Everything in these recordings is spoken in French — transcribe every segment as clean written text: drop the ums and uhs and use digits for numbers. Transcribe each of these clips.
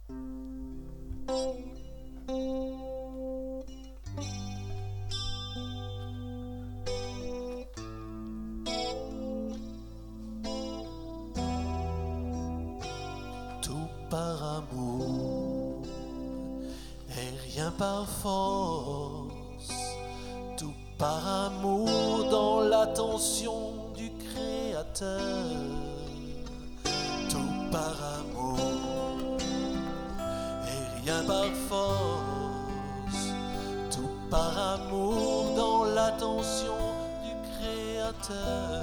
Tout par amour et rien par force, tout par amour dans l'attention du Créateur, tout par amour et rien par force, tout par amour dans l'attention du Créateur.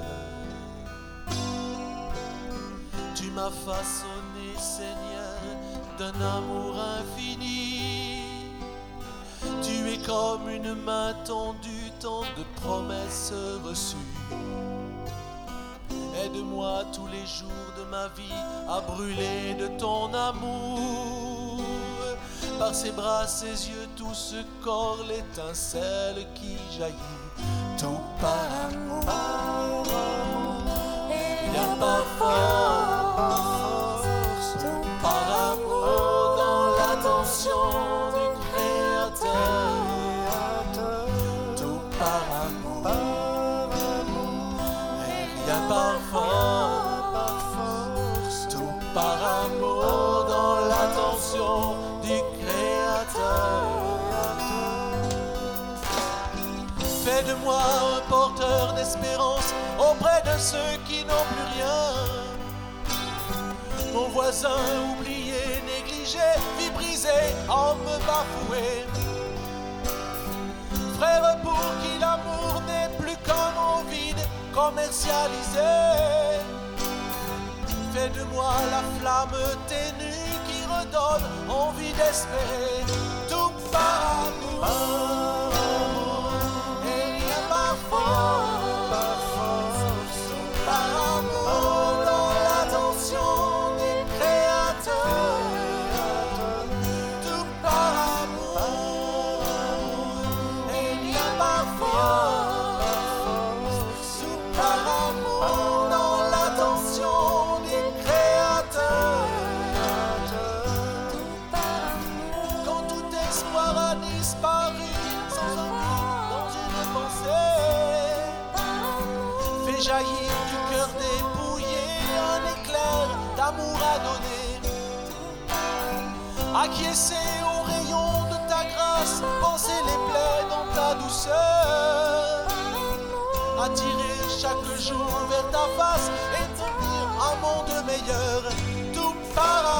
Tu m'as façonné, Seigneur, d'un amour infini. Tu es comme une main tendue, tant de promesses reçues. Aide-moi tous les jours de ma vie à brûler de ton amour. Par ses bras, ses yeux, tout ce corps, l'étincelle qui jaillit. Tout par amour, rien par force, tout par amour dans l'attention du Créateur. Tout par amour et rien par force, tout par amour dans l'attention du Créateur. Fais de moi un porteur d'espérance auprès de ceux qui n'ont plus rien. Mon voisin oublié, négligé, vie brisée, homme bafoué. Frère pour qui l'amour n'est plus qu'un mot vide, commercialisé. Fais de moi la flamme ténue qui redonne envie d'espérer. Tout par amour et rien par force, tout par amour dans l'attention du Créateur. Tout par amour et rien par force, tout par amour dans l'attention du Créateur. Quand tout espoir a disparu sans envie dans une pensée, fais jaillir du cœur dépouillé un éclair d'amour à donner. Acquiescer aux rayons de ta grâce, penser les plaies dans ta douceur. Attirer chaque jour vers ta face et devenir un monde meilleur. Tout par